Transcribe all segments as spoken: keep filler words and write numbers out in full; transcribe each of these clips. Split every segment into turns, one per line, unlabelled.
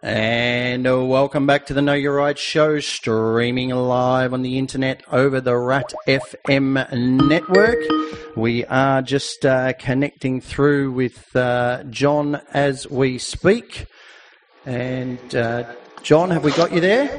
And uh, welcome back to the Know Your Right show, streaming live on the internet over the Rat F M network. We are just uh, connecting through with uh, John as we speak. And uh, John, have we got you there?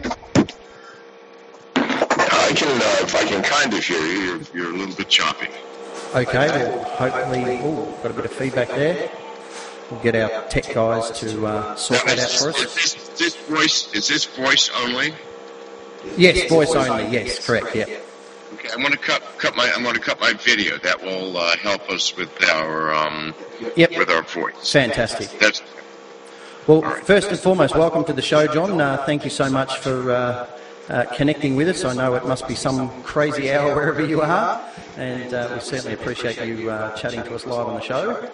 I can, uh, if I can kind of hear you, you're, you're a little bit choppy.
Okay, well, hopefully, oh, got a bit of feedback there. We'll get our tech guys to uh, sort that out for us.
Is this, this voice, is this voice only?
Yes, voice only. Yes, correct. Yeah.
Okay, I'm going to cut cut my I'm going to cut my video. That will uh, help us with our um
yep.
with our voice.
Fantastic.
That's
well. Right. First and foremost, welcome to the show, John. Uh, thank you so much for uh, uh, connecting with us. I know it must be some crazy hour wherever you are, and uh, we certainly appreciate you uh, chatting to us live on the show.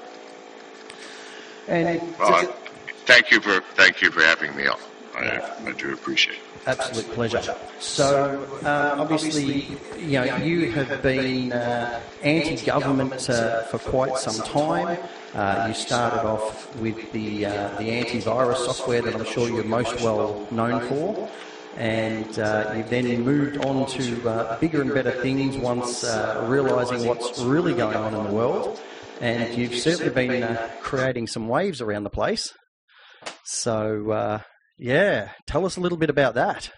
And
well, thank you for thank you for having me on. I, I do appreciate it.
Absolute pleasure. So, uh, obviously, you know, you have been uh, anti-government uh, for quite some time. Uh, you started off with the uh, the antivirus software that I'm sure you're most well known for, and uh, you've then moved on to uh, bigger and better things once uh, realising what's really going on in the world. And you've certainly been uh, creating some waves around the place. So, uh, yeah, tell us a little bit about that.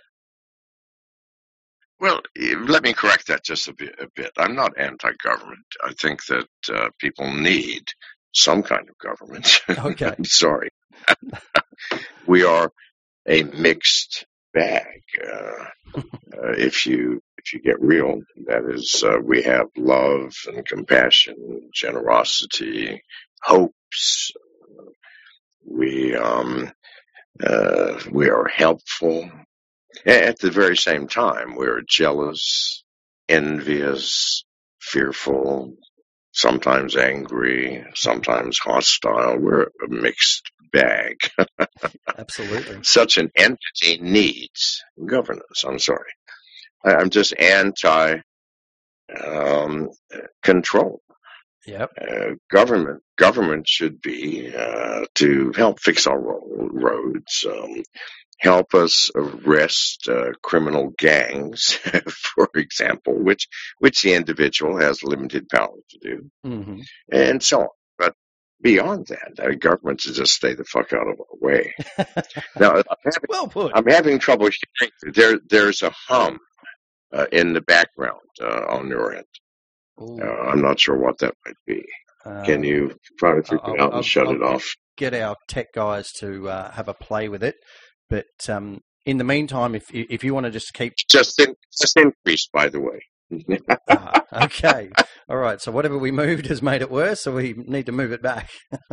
Well, let me correct that just a bit. A bit. I'm not anti-government. I think that uh, people need some kind of government.
Okay.
I'm sorry. We are a mixed bag. Uh, uh, if you if you get real, that is, uh, we have love and compassion, generosity, hopes. Uh, we um, uh, we are helpful. At the very same time, we're jealous, envious, fearful, sometimes angry, sometimes hostile. We're a mixed bag.
Absolutely.
Such an entity needs governance. I'm sorry. I, I'm just anti um, control.
Yep.
Uh, government government should be uh, to help fix our roads, um, help us arrest uh, criminal gangs, for example, which which the individual has limited power to do,
mm-hmm.
and so on. But beyond that, uh, government should just stay the fuck out of our way. Now, I'm having,
well put.
I'm having trouble hearing. There, there's a hum uh, in the background uh, on your end. Uh, I'm not sure what that might be. Um, Can you try to figure it out and I'll, shut
I'll
it off?
Get our tech guys to uh, have a play with it. But um, in the meantime, if you, if you want to just keep...
Just, in, just increased, by the way.
uh, okay. All right. So whatever we moved has made it worse, so we need to move it back.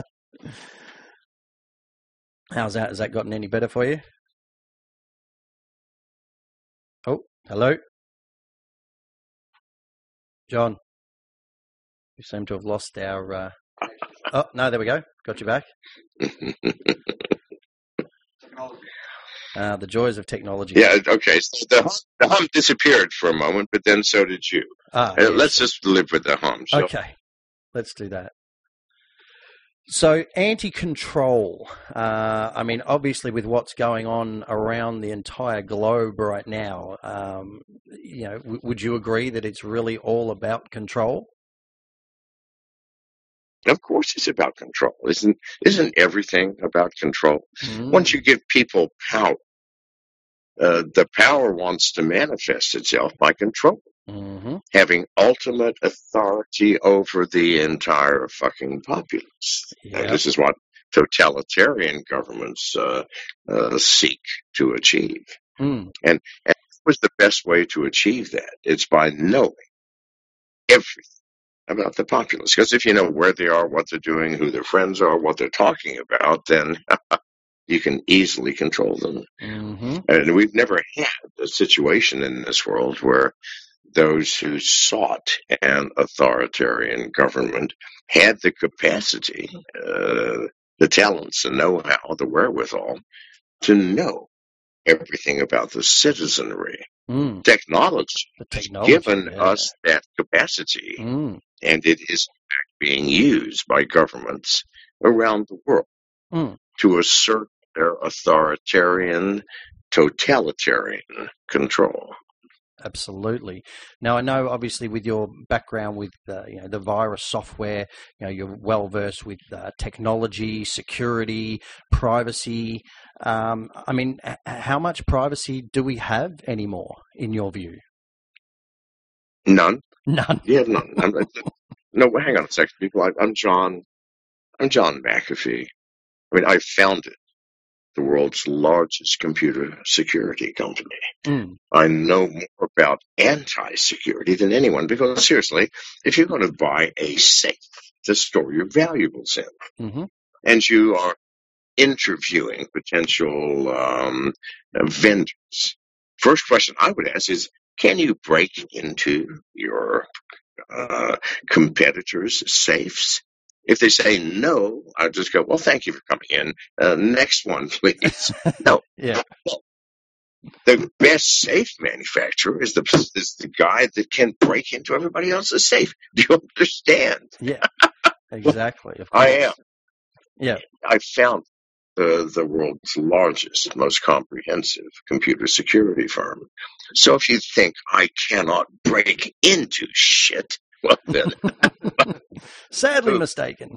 How's that? Has that gotten any better for you? Oh, hello? John? We seem to have lost our... Uh... Oh, no, there we go. Got you back. Uh, the joys of technology.
Yeah, okay. So the, the hum disappeared for a moment, but then so did you.
Ah,
uh,
yes.
Let's just live with the hum. So.
Okay, let's do that. So, anti-control. Uh, I mean, obviously, with what's going on around the entire globe right now, um, you know, w- would you agree that it's really all about control?
Of course, it's about control. Isn't isn't everything about control?
Mm.
Once you give people power, uh, the power wants to manifest itself by control,
mm-hmm.
having ultimate authority over the entire fucking populace.
Yep.
And this is what totalitarian governments uh, uh, seek to achieve.
Mm.
And, and what was the best way to achieve that? It's by knowing everything about the populace. Because if you know where they are, what they're doing, who their friends are, what they're talking about, then you can easily control them.
Mm-hmm.
And we've never had a situation in this world where those who sought an authoritarian government had the capacity, uh, the talents, the know-how, the wherewithal to know everything about the citizenry.
Mm.
Technology,
the technology
has given
yeah.
us that capacity,
mm.
and it is being used by governments around the world
mm.
to assert their authoritarian, totalitarian control.
Absolutely. Now, I know, obviously, with your background with uh, you know the virus software, you know you're well versed with uh, technology, security, privacy. Um, I mean, h- how much privacy do we have anymore, in your view?
None.
None.
Yeah, none. I'm, no, hang on a second, people. I, I'm John. I'm John McAfee. I mean, I founded the world's largest computer security company.
Mm.
I know more about anti-security than anyone because, seriously, if you're going to buy a safe to store your valuables in,
Mm-hmm.
and you are interviewing potential um, vendors, first question I would ask is, can you break into your uh, competitors' safes? If they say no, I just go, well, thank you for coming in. Uh, next one, please. No.
Yeah.
The best safe manufacturer is the is the guy that can break into everybody else's safe. Do you understand?
Yeah. Exactly. Of
I
course.
am.
Yeah.
I found the the world's largest, most comprehensive computer security firm. So if you think I cannot break into shit, well then
Sadly
move,
mistaken.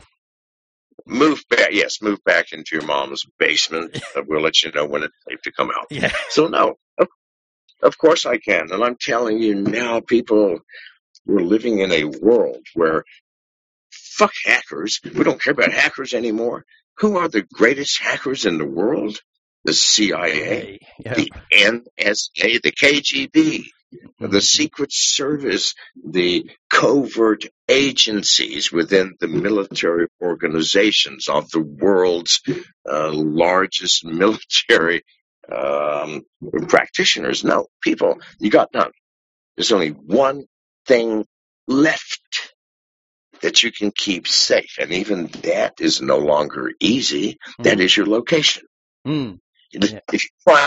move back. Yes, move back into your mom's basement. Uh, we'll let you know when it's safe to come out.
Yeah.
So no, of, of course I can, and I'm telling you now, people. We're living in a world where fuck hackers. We don't care about hackers anymore. Who are the greatest hackers in the world? The C I A,
Hey. Yeah.
the N S A, the K G B,
Mhm.
the Secret Service, the covert agencies within the military organizations of the world's uh, largest military um, practitioners. No, people, you got none. There's only one thing left that you can keep safe, and even that is no longer easy. Mm. That is your location.
Mm.
Yeah. If you try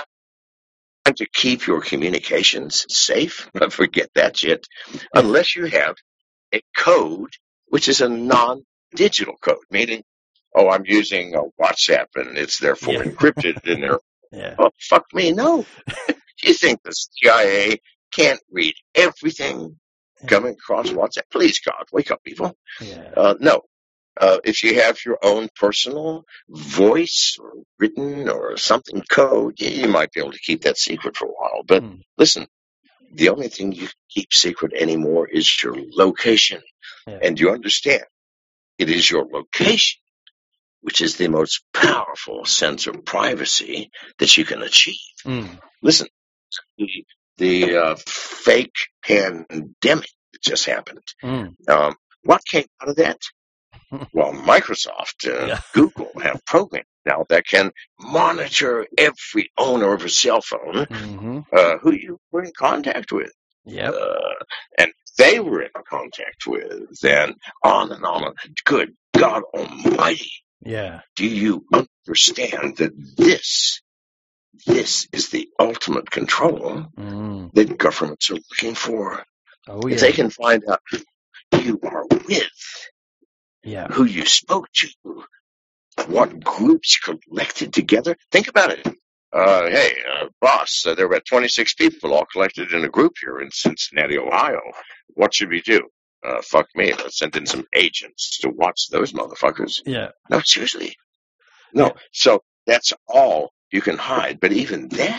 to keep your communications safe, forget that shit, unless you have a code which is a non-digital code, meaning, oh, I'm using a WhatsApp and it's therefore yeah. encrypted in there.
Yeah.
Oh, fuck me, no. You think the C I A can't read everything coming across WhatsApp? Please, God, wake up, people.
Yeah.
Uh, no. Uh, if you have your own personal voice or written or something code, you might be able to keep that secret for a while. But mm. listen, the only thing you can keep secret anymore is your location. Yeah. And you understand, it is your location which is the most powerful sense of privacy that you can achieve. Mm. Listen, the, the uh, fake pandemic that just happened, mm. um, what came out of that? Well, Microsoft, uh, yeah. Google have programs now that can monitor every owner of a cell phone mm-hmm. uh, who you were in contact with.
Yep.
Uh, and they were in contact with, and on and on. Good God Almighty.
Yeah.
Do you understand that this, this is the ultimate control mm. that governments are looking for?
Oh, yeah.
If they can find out who you are with,
yeah.
who you spoke to, what groups collected together. Think about it. Uh, hey, uh, boss, uh, there were twenty-six people all collected in a group here in Cincinnati, Ohio. What should we do? Uh, fuck me. Let's send in some agents to watch those motherfuckers.
Yeah.
No, seriously. No. Yeah. So that's all you can hide. But even that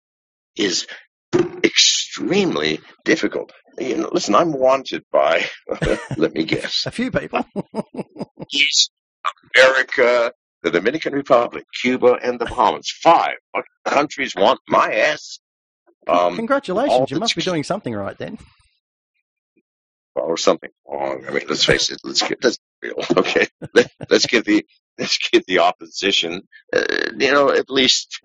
is extremely difficult. You know, listen, I'm wanted by, let me guess.
A few people.
East America, the Dominican Republic, Cuba, and the Bahamas. Five countries want my ass.
Um, Congratulations. You must be doing something right then.
Or something wrong. I mean, let's face it. Let's get, let's be real. Okay. Let, let's give the, let's give the opposition, uh, you know, at least,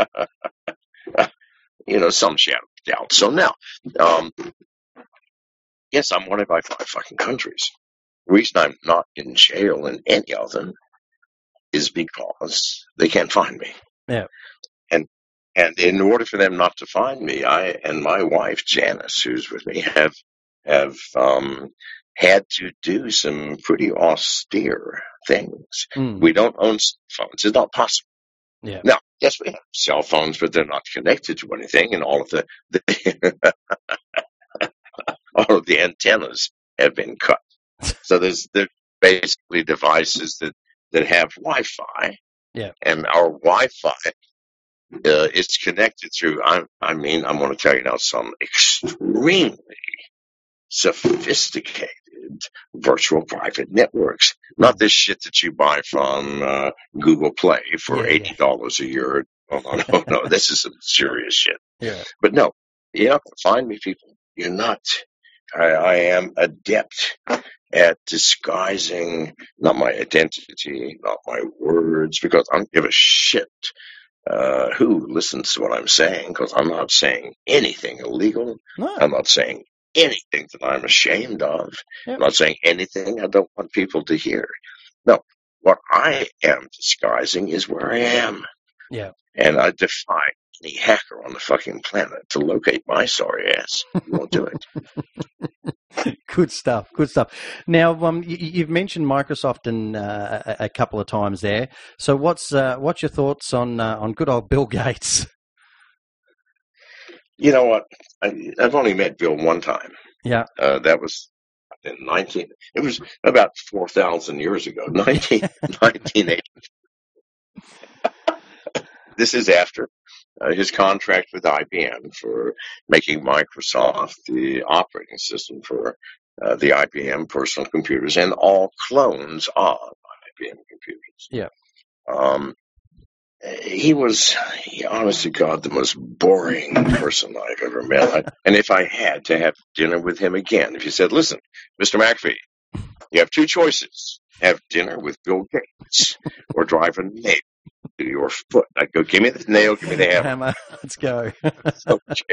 you know, some shadow of doubt. So now, um, yes, I'm wanted by five fucking countries. The reason I'm not in jail in any of them is because they can't find me.
Yeah.
And, and in order for them not to find me, I and my wife, Janice, who's with me, have, have, um, had to do some pretty austere things. Mm. We don't own cell phones. It's not possible.
Yeah.
Now, yes, we have cell phones, but they're not connected to anything, and all of the, the all of the antennas have been cut. So there's there's basically devices that that have Wi-Fi,
Yeah.
and our Wi-Fi uh, is connected through. I, I mean, I'm going to tell you now some extremely sophisticated virtual private networks. Not this shit that you buy from uh, Google Play for
Yeah,
eighty dollars a year. Oh, no, no, no. This is some serious shit.
Yeah.
But no, you're not going to find me, people. You're not. I, I am adept at disguising not my identity, not my words, because I don't give a shit uh, who listens to what I'm saying, because I'm not saying anything illegal.
No.
I'm not saying anything that I'm ashamed of.
Yep.
I'm not saying anything I don't want people to hear. No, what I am disguising is where I am.
Yeah.
And I defy any hacker on the fucking planet to locate my sorry ass. You won't do it.
Good stuff. Good stuff. Now, um, you, you've mentioned Microsoft in, uh, a, a couple of times there. So, what's uh, what's your thoughts on uh, on good old Bill Gates?
You know what? I, I've only met Bill one time.
Yeah.
Uh, that was in nineteen. It was about four thousand years ago. Nineteen nineteen eighty. This is after uh, his contract with I B M for making Microsoft the operating system for uh, the I B M personal computers and all clones of I B M computers.
Yeah.
Um, he was, he, honest to God, the most boring person I've ever met. I, and if I had to have dinner with him again, if he said, listen, Mister McAfee, you have two choices. Have dinner with Bill Gates or drive a nail to your foot. I'd go, give me the nail, give me the hammer.
Hammer. Let's go.
Okay.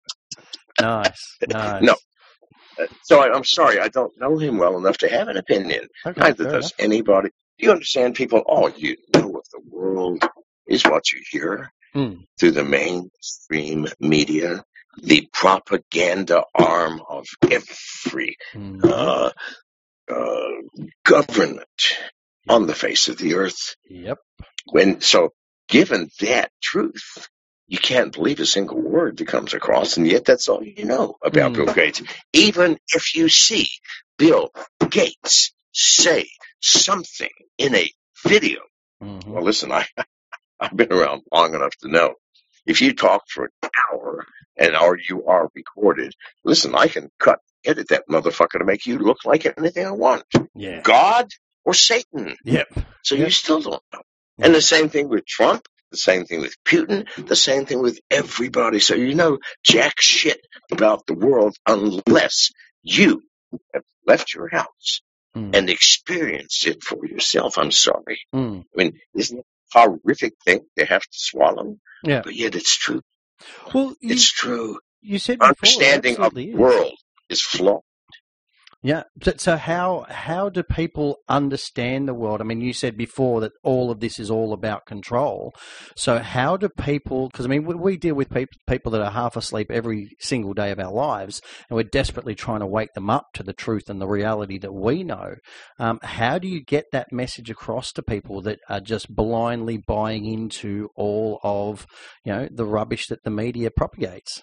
Nice. Nice.
No. Uh, so I, I'm sorry, I don't know him well enough to have an opinion.
Okay,
Neither
fair
does
enough.
anybody. Do you understand, people? All you know of the world is what you hear
Mm.
through the mainstream media, the propaganda arm of every
Mm.
uh, uh, government on the face of the earth.
Yep.
When so, given that truth, you can't believe a single word that comes across, and yet that's all you know about
Mm.
Bill Gates. Even if you see Bill Gates say something in a video,
Mm-hmm.
well, listen, I, I've been around long enough to know if you talk for an hour and or you are recorded, listen, I can cut, edit that motherfucker to make you look like anything I want.
Yeah.
God or Satan.
Yep.
So
Yep.
you still don't know. And the same thing with Trump, the same thing with Putin, the same thing with everybody. So you know jack shit about the world unless you have left your house
Mm.
and experienced it for yourself. I'm sorry.
Mm.
I mean, isn't it a horrific thing they have to swallow?
Yeah.
But yet it's true.
Well, you,
It's true.
you said before, it
Understanding of
absolutely
the
is.
world is flawed.
Yeah. So, so how how do people understand the world? I mean, you said before that all of this is all about control. So how do people? Because I mean, we, we deal with people people that are half asleep every single day of our lives, and we're desperately trying to wake them up to the truth and the reality that we know. Um, how do you get that message across to people that are just blindly buying into all of, you know, the rubbish that the media propagates?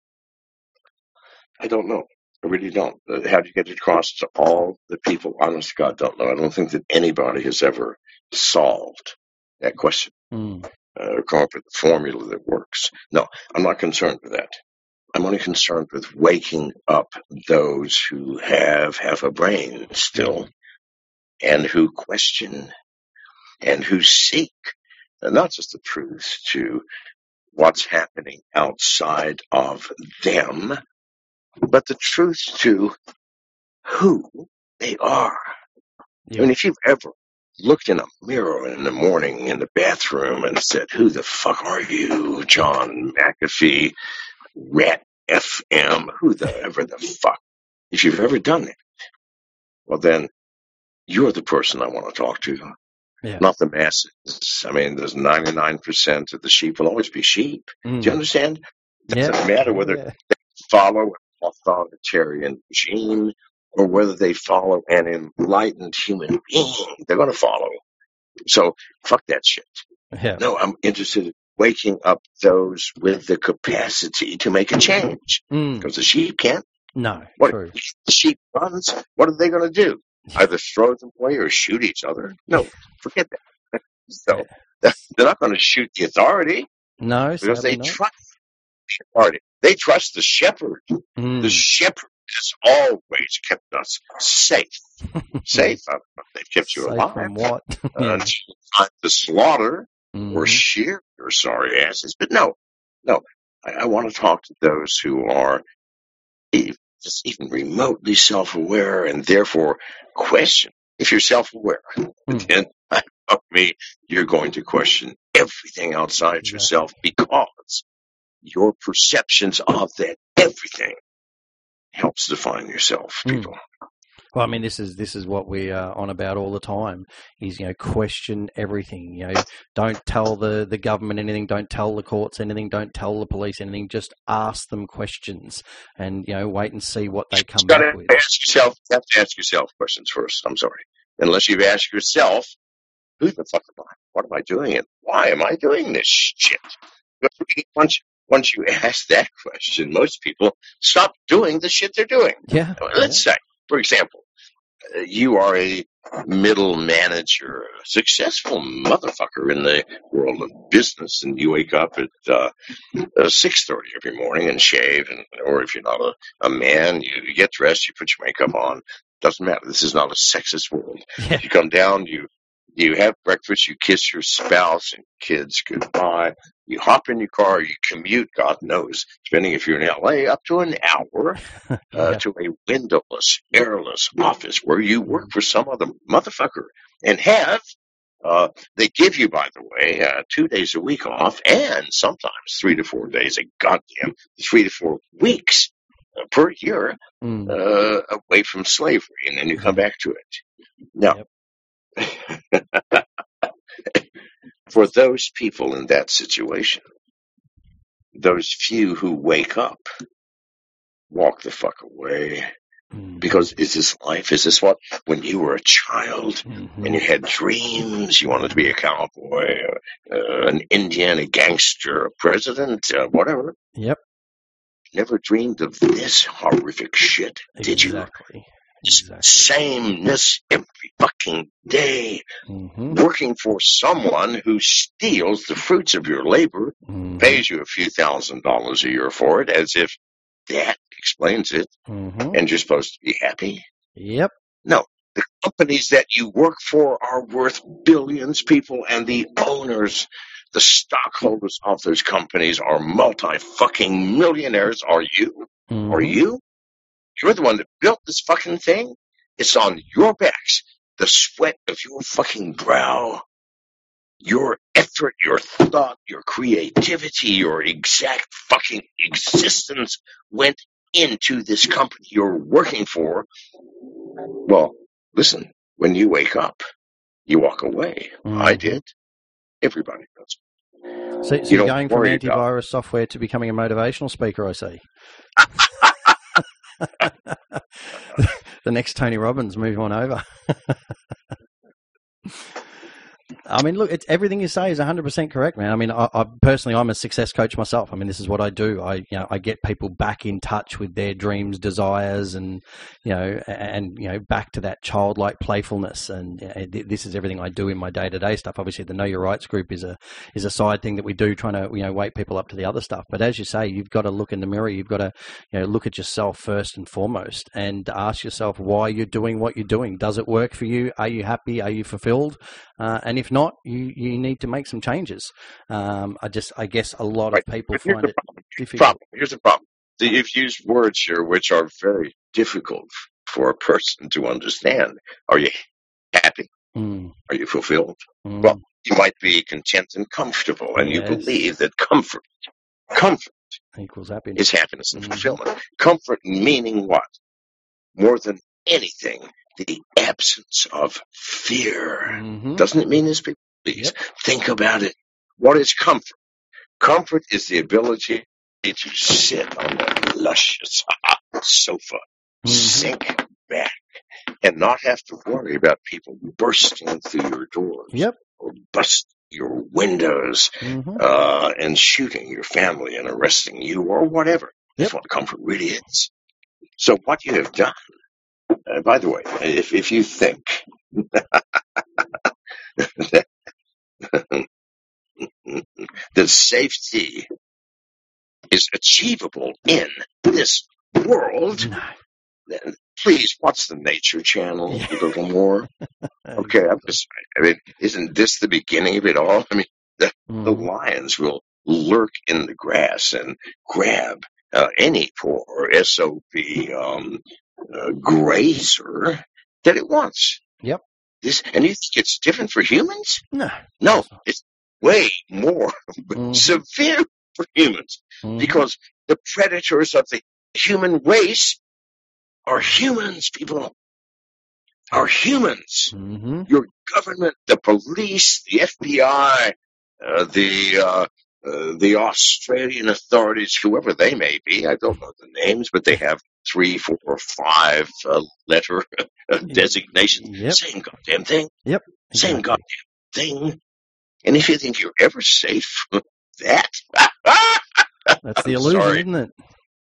I don't know. I really don't. Uh, How do you get it across to all the people? Honest to God, don't know. I don't think that anybody has ever solved that question
Mm.
uh, or come up with a formula that works. No, I'm not concerned with that. I'm only concerned with waking up those who have half a brain still and who question and who seek uh, not just the truth to what's happening outside of them, but the truth to who they are.
Yeah.
I mean, if you've ever looked in a mirror in the morning in the bathroom and said, who the fuck are you, John McAfee, Rat F M, who the ever the fuck? If you've ever done that, well then, you're the person I want to talk to,
Yeah.
not the masses. I mean, there's ninety-nine percent of the sheep will always be sheep.
Mm.
Do you understand? It doesn't
Yeah.
matter whether
Yeah.
they follow an authoritarian regime or whether they follow an enlightened human being. They're going to follow. So fuck that shit.
Yeah.
No, I'm interested in waking up those with the capacity to make a change.
Mm.
Because the sheep can't.
No,
What
true.
the sheep runs? What are they going to do? Either throw them away or shoot each other? No, forget that. So
Yeah.
they're not going to shoot the authority
No,
because
sadly
they
not.
trust the authority. They trust the shepherd.
Mm.
The shepherd has always kept us safe. Safe? Uh, They've kept you
Safe
alive.
from what?
Uh,
Yeah.
until time to slaughter
Mhm.
or shear your sorry asses. But no, no. I, I want to talk to those who are e- just even remotely self-aware and therefore question. If you're self-aware,
Mm.
then of me, you're going to question everything outside
Exactly.
yourself because your perceptions of that everything helps define yourself,
Mm.
people.
Well, I mean, this is this is what we are on about all the time. Is, you know, question everything. You know, don't tell the, the government anything. Don't tell the courts anything. Don't tell the police anything. Just ask them questions, and, you know, wait and see what they come
You got
back
to
with.
ask yourself. You have to ask yourself questions first. I'm sorry, unless you've asked yourself, "Who the fuck am I? What am I doing? And why am I doing this shit?" Once once you ask that question, most people stop doing the shit they're doing.
Yeah.
Let's say, for example, uh, you are a middle manager, a successful motherfucker in the world of business, and you wake up at uh, uh, six thirty every morning and shave, and or if you're not a, a man, you, you get dressed, you put your makeup on. Doesn't matter. This is not a sexist world.
Yeah.
You come down, you you have breakfast, you kiss your spouse and kids goodbye. You hop in your car, you commute, God knows, depending if you're in L A, up to an hour uh,
Yeah.
to a windowless, airless office where you work for some other motherfucker and have, uh, they give you, by the way, uh, two days a week off and sometimes three to four days, a goddamn three to four weeks uh, per year
Mm.
uh, away from slavery, and then you come
Yeah.
back to it. Now,
Yep.
for those people in that situation, those few who wake up, walk the fuck away.
Mm.
Because is this life? Is this what, when you were a child
Mhm.
and you had dreams, you wanted to be a cowboy, uh, an Indian, a gangster, a president, uh, whatever?
Yep.
Never dreamed of this horrific shit, did you?
Exactly.
This
Exactly.
sameness every fucking day,
Mhm.
working for someone who steals the fruits of your labor,
Mhm.
pays you a few thousand dollars a year for it, as if that explains it,
Mhm.
and you're supposed to be happy?
Yep.
No. The companies that you work for are worth billions, people, and the owners, the stockholders of those companies are multi-fucking millionaires. Are you? Are
Mhm.
you? You're the one that built this fucking thing. It's on your backs. The sweat of your fucking brow, your effort, your thought, your creativity, your exact fucking existence went into this company you're working for. Well, listen, when you wake up, you walk away. I
Mhm.
did. Everybody does.
So, so
You
you're
don't
going from
worry about
antivirus software to becoming a motivational speaker, I see. The next Tony Robbins, move on over. I mean, look, it's, everything you say is one hundred percent correct, man. I mean, I, I personally, I'm a success coach myself. I mean, this is what I do. I, you know, I get people back in touch with their dreams, desires, and, you know, and, you know, back to that childlike playfulness. And uh, this is everything I do in my day-to-day stuff. Obviously, the Know Your Rights group is a, is a side thing that we do, trying to, you know, wake people up to the other stuff. But as you say, you've got to look in the mirror. You've got to, you know, look at yourself first and foremost and ask yourself why you're doing what you're doing. Does it work for you? Are you happy? Are you fulfilled? Uh, and if not, you, you need to make some changes. Um, I just, I guess a lot
right.
of people
But here's
find
the
it
problem.
difficult.
problem. Here's the problem. So you've used words here which are very difficult for a person to understand. Are you happy?
Mm,
Are you fulfilled?
mm,
Well, you might be content and comfortable, and you
yes.
believe that comfort, comfort
Equals happiness.
is happiness and
Mhm.
fulfillment. Comfort meaning what? More than anything, the absence of fear.
Mhm.
Doesn't it mean this, people? Please
Yep.
think about it. What is comfort? Comfort is the ability to sit on that luscious sofa,
Mhm.
sink back, and not have to worry about people bursting through your doors
Yep.
or busting your windows,
Mm-hmm.
uh, and shooting your family and arresting you or whatever. That's
Yep.
what comfort really is. So what you have done, uh, by the way, if, if you think that, that safety is achievable in this world,
No.
then please watch the Nature Channel
Yeah.
a little more. Okay, I'm just, I mean, isn't this the beginning of it all? I mean, the,
Mm-hmm.
the lions will lurk in the grass and grab uh, any poor S O B um, uh, grazer that it wants.
Yep.
This, and you think it's different for humans?
No.
No, it's way more
Mm-hmm.
severe for humans
Mm-hmm.
because the predators of the human race are humans, people. Are humans.
Mm-hmm.
Your government, the police, the F B I, uh, the uh, uh, the Australian authorities, whoever they may be, I don't know the names, but they have three, four, or five uh, letter uh, designations.
Yep.
Same goddamn thing.
Yep.
Same
Exactly.
goddamn thing. And if you think you're ever safe from that,
That's the
I'm
illusion,
sorry.
isn't it?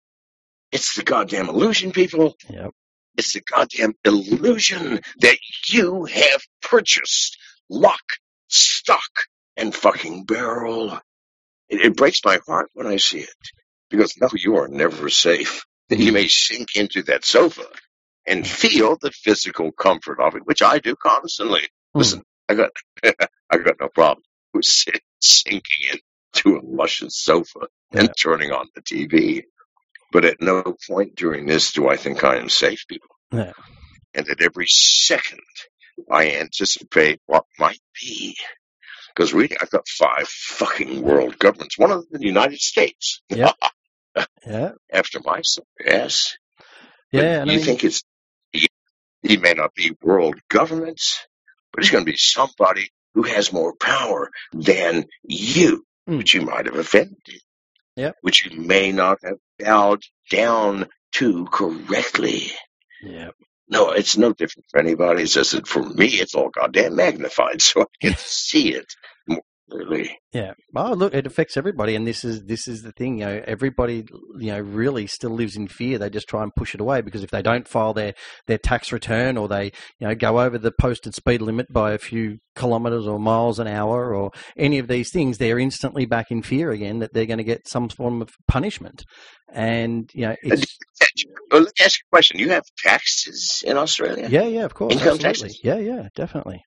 It's the goddamn illusion, people.
Yep.
It's the goddamn illusion that you have purchased lock, stock, and fucking barrel. It, it breaks my heart when I see it. Because no, you are never safe. You may sink into that sofa and feel the physical comfort of it, which I do constantly. Listen, I got I got no problem with sit, sinking into a luscious sofa and
Yeah.
turning on the T V. But at no point during this do I think I am safe, people.
Yeah.
And at every second, I anticipate what might be. Because really, I've got five fucking world governments. One of them in the United States.
Yep. Yeah.
After my son, yes.
Yeah.
But
And
you
I mean,
think it's, he, he may not be world governments, but he's going to be somebody who has more power than you,
Mm.
which you might have offended.
Yep.
Which you may not have bowed down to correctly.
yeah.
No, it's no different for anybody. It's just that for me, it's all goddamn magnified, so I can see it more clearly.
Yeah. Oh, look, it affects everybody, and this is this is the thing. You know, everybody, you know, really still lives in fear. They just try and push it away because if they don't file their, their tax return, or they, you know, go over the posted speed limit by a few kilometres or miles an hour, or any of these things, they're instantly back in fear again that they're going to get some form of punishment. And you know, it's
Well, let me ask you a question. You have taxes in Australia?
yeah, yeah, of course,
Income
absolutely,
taxes?
yeah, yeah, definitely.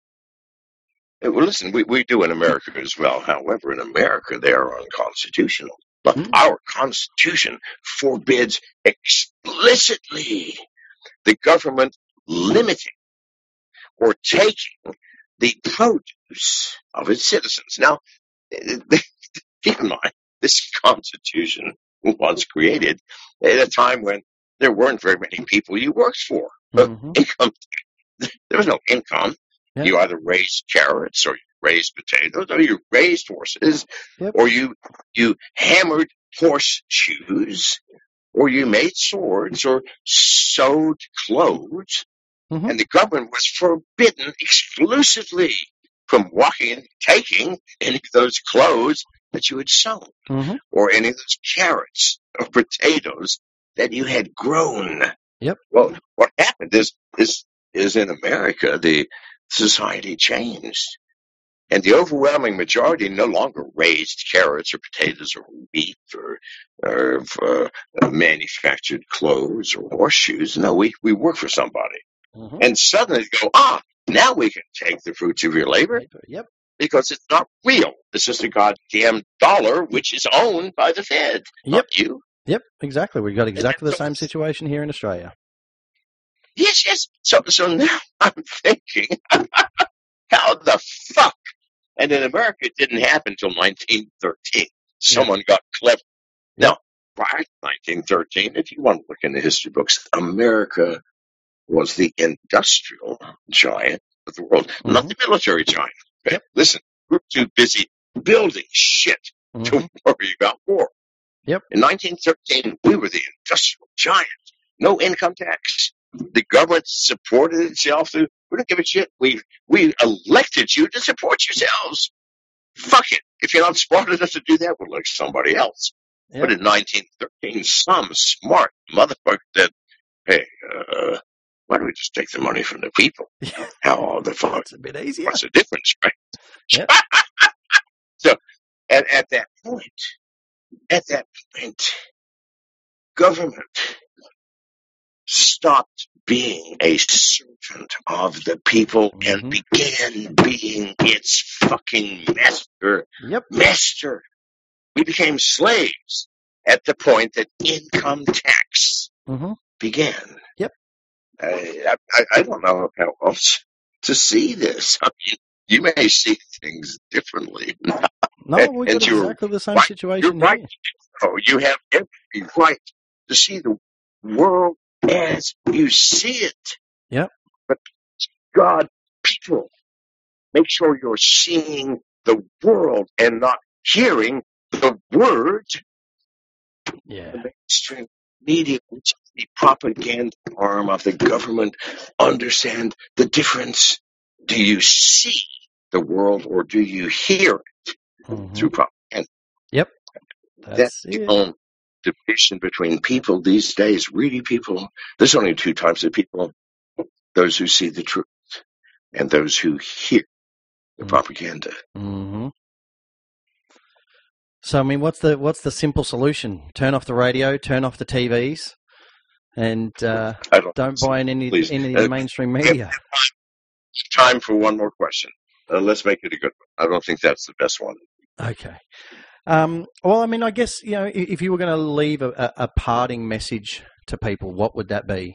Well, listen, we, we do in America as well. However, in America, they are unconstitutional. But
Mm.
our Constitution forbids explicitly the government limiting or taking the produce of its citizens. Now, keep in mind, this Constitution was created at a time when there weren't very many people you worked for.
Mm-hmm.
Income, there was no income.
Yeah.
You either raised carrots or you raised potatoes or you raised horses
Yep.
or you you hammered horseshoes or you made swords or sewed clothes.
Mm-hmm.
And the government was forbidden exclusively from walking and taking any of those clothes that you had sewn
Mm-hmm.
or any of those carrots or potatoes that you had grown.
Yep.
Well, what happened is, is, is in America, the society changed. And the overwhelming majority no longer raised carrots or potatoes or wheat or, or uh, manufactured clothes or horseshoes. No, we, we work for somebody.
Mm-hmm.
And suddenly go, ah, now we can take the fruits of your labor
Yep.
because it's not real. It's just a goddamn dollar which is owned by the Fed, not you.
Yep. Exactly. We've got exactly the same situation here in Australia.
Yes, yes. So, so now I'm thinking, how the fuck? And in America, it didn't happen until nineteen thirteen. Someone got clever. Now, prior to nineteen thirteen, if you want to look in the history books, America was the industrial giant of the world,
Mm-hmm.
not the military giant. Okay?
Yep.
Listen, we're too busy building shit
Mm-hmm.
to worry about war.
Yep.
In nineteen thirteen, we were the industrial giant. No income tax. The government supported itself through, we don't give a shit. We, we elected you to support yourselves. fuck it. If you're not smart enough to do that, we'll look somebody else.
Yep.
But in nineteen thirteen, some smart motherfucker said, hey, uh, why don't we just take the money from the people? How the fuck?
It's a bit easier.
What's the difference, right?
Yep.
So at, at that point, at that point, government stopped being a servant of the people
Mm-hmm.
and began being its fucking master.
Yep.
Master. We became slaves at the point that income tax
Mm-hmm.
began.
Yep.
I, I, I don't know how else to see this. I mean, you may see things differently.
No,
And-
we've
and
got
you're
exactly the same
right.
situation
You're right.
here.
Oh, you have every right to see the world as you see it.
Yep.
But God, people, make sure you're seeing the world and not hearing the word.
Yeah.
The mainstream media, which is the propaganda arm of the government, understand the difference. Do you see the world or do you hear it
Mm-hmm.
through propaganda?
Yep.
That's
That's
the
it.
only division between people these days. Really, people, there's only two types of people: those who see the truth and those who hear the
Mm.
propaganda.
Mm-hmm. So I mean, what's the what's the simple solution? Turn off the radio, turn off the T Vs, and uh,
I don't,
don't buy in any
Please.
any
Uh,
mainstream media.
time for one more question. Uh, let's make it a good one. I don't think that's the best one.
Okay. Um, well, I mean, I guess, you know, i- if you were going to leave a, a, a parting message to people, what would that be?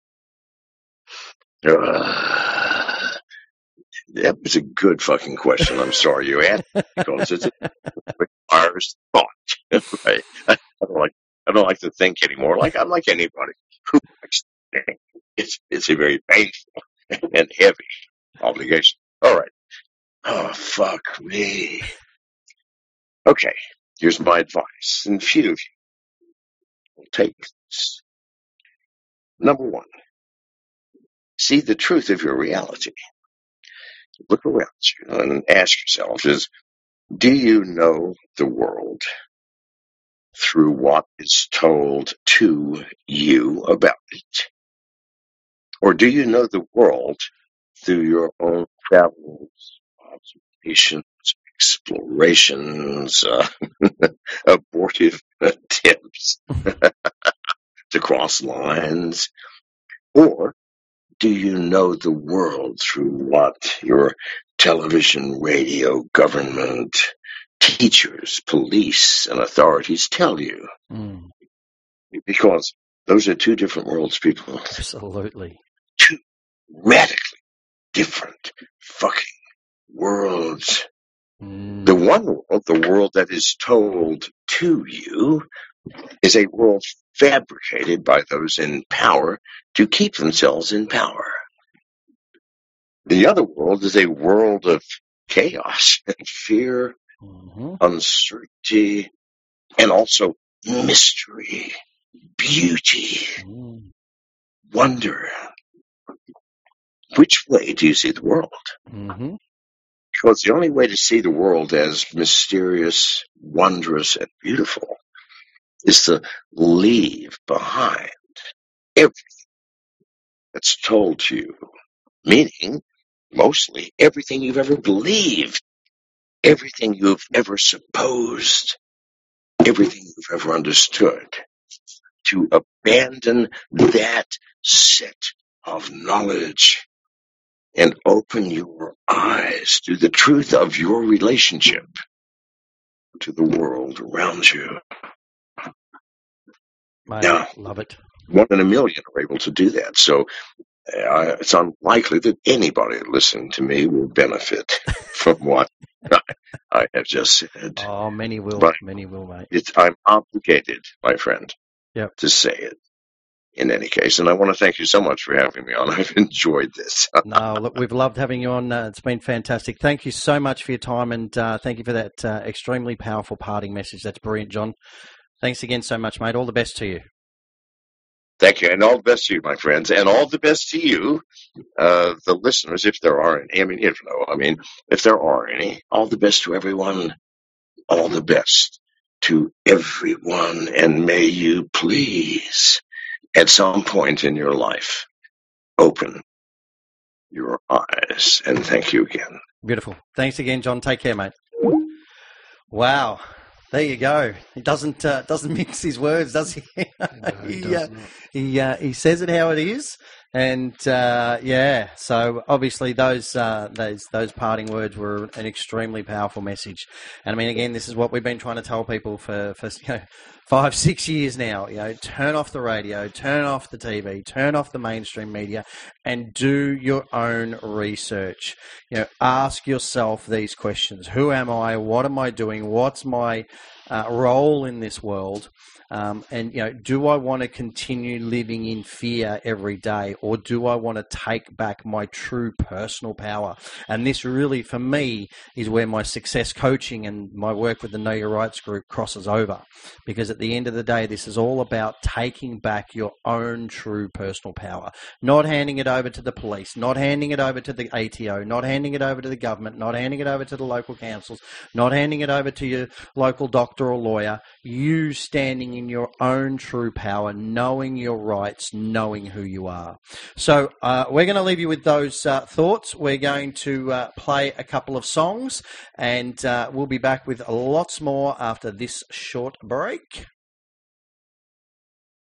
Uh, that was a good fucking question. I'm sorry you asked because it's, it requires thought. Right? I don't like I don't like to think anymore. Like I'm like anybody who likes to think. It's it's a very painful and heavy obligation. All right. Oh fuck me. Okay. Here's my advice, and few of you will take this. Number one, see the truth of your reality. Look around you and ask yourself: Is do you know the world through what is told to you about it? Or do you know the world through your own travels, observations, explorations, uh, abortive attempts to cross lines? Or do you know the world through what your television, radio, government, teachers, police, and authorities tell you?
Mm,
Because those are two different worlds, people.
absolutely.
Two radically different fucking worlds.
Mm,
The one world, the world that is told to you, is a world fabricated by those in power to keep themselves in power. The other world is a world of chaos and fear,
hmm
uncertainty, and also mystery, beauty,
mm,
wonder. Which way do you see the world?
hmm
Because the only way to see the world as mysterious, wondrous, and beautiful is to leave behind everything that's told to you. Meaning, mostly, everything you've ever believed, everything you've ever supposed, everything you've ever understood. To abandon that set of knowledge and open your eyes to the truth of your relationship to the world around you.
Mate,
Now,
love it.
one in a million are able to do that. So uh, it's unlikely that anybody listening to me will benefit from what I, I have just said.
Oh, many will.
But
Many will, mate.
it's, I'm obligated, my friend,
Yep.
to say it in any case. And I want to thank you so much for having me on. I've enjoyed this.
No, look, we've loved having you on. Uh, it's been fantastic. Thank you so much for your time, and uh, thank you for that uh, extremely powerful parting message. That's brilliant, John. Thanks again so much, mate. All the best to you.
Thank you, and all the best to you, my friends, and all the best to you, uh, the listeners, if there are any. I mean, if no, I mean, if there are any, all the best to everyone. All the best to everyone, and may you please, at some point in your life, open your eyes. And thank you again.
Beautiful. Thanks again, John. Take care, mate. Wow. There you go. He doesn't uh, doesn't mix his words, does he?
No, he
he, uh,
does not.
he, uh, he says it how it is, and uh, yeah. So obviously those uh, those those parting words were an extremely powerful message. And I mean, again, this is what we've been trying to tell people for for you know, five six years now. You know, turn off the radio, turn off the T V, turn off the mainstream media, and do your own research. You know, ask yourself these questions: who am I? What am I doing? What's my uh, role in this world? Um, and, you know, do I want to continue living in fear every day, or do I want to take back my true personal power? And this really, for me, is where my success coaching and my work with the Know Your Rights group crosses over. Because at the end of the day, this is all about taking back your own true personal power, not handing it over to the police, not handing it over to the A T O, not handing it over to the government, not handing it over to the local councils, not handing it over to your local doctor or lawyer. You standing in your own true power, knowing your rights, knowing who you are. So uh, we're going to leave you with those uh, thoughts. We're going to uh, play a couple of songs, and uh, we'll be back with lots more after this short break.